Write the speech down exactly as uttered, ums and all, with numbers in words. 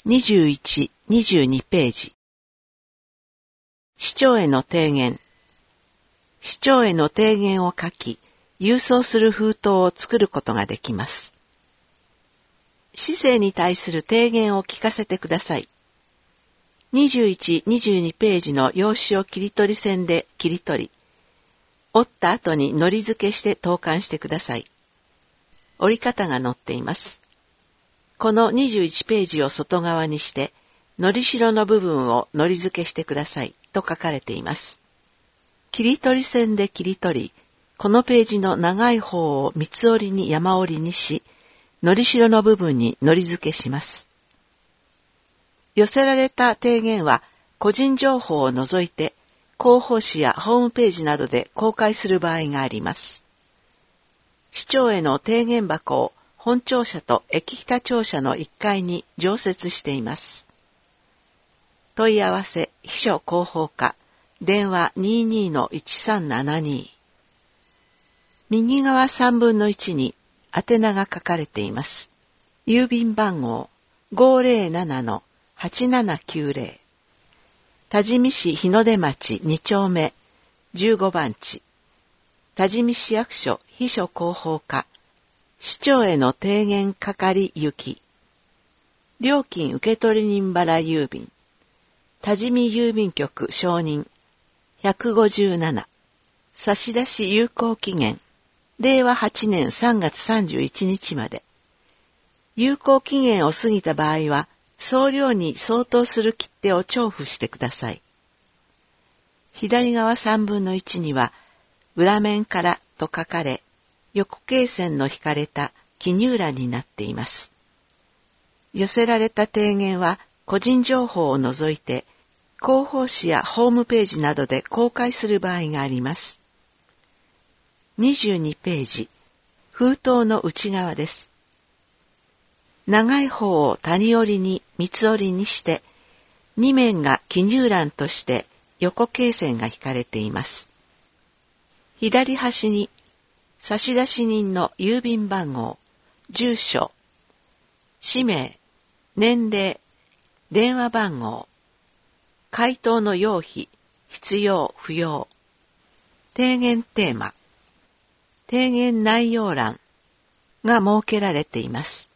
にじゅういち、にじゅうにページ。市長への提言。市長への提言を書き、郵送する封筒を作ることができます。市政に対する提言を聞かせてください。にじゅういち、にじゅうにページの用紙を切り取り線で切り取り、折った後に糊付けして投函してください。折り方が載っています。このにじゅういちページを外側にして、のりしろの部分を糊付けしてくださいと書かれています。切り取り線で切り取り、このページの長い方を三つ折りに山折りにし、のりしろの部分に糊付けします。寄せられた提言は個人情報を除いて広報誌やホームページなどで公開する場合があります。市長への提言箱を本庁舎と駅北庁舎のいっかいに常設しています。問い合わせ秘書広報課電話 にじゅうにのいちさんななに。右側さんぶんのいちに宛名が書かれています。郵便番号 ごーぜろななのはちななきゅうぜろ。多治見市日の出町に丁目じゅうごばん地。多治見市役所秘書広報課市長への提言係行き。料金受取人払郵便。多治見郵便局承認。ひゃくごじゅうなな。差出有効期限。れいわはちねんさんがつさんじゅういちにちまで。有効期限を過ぎた場合は、送料に相当する切手を徴付してください。左側さんぶんのいちには、裏面からと書かれ、横罫線の引かれた記入欄になっています。寄せられた提言は個人情報を除いて広報誌やホームページなどで公開する場合があります。にじゅうにページ、封筒の内側です。長い方を谷折りに三つ折りにしてに面が記入欄として横罫線が引かれています。左端に差出人の郵便番号、住所、氏名、年齢、電話番号、回答の要否、必要、不要、提言テーマ、提言内容欄が設けられています。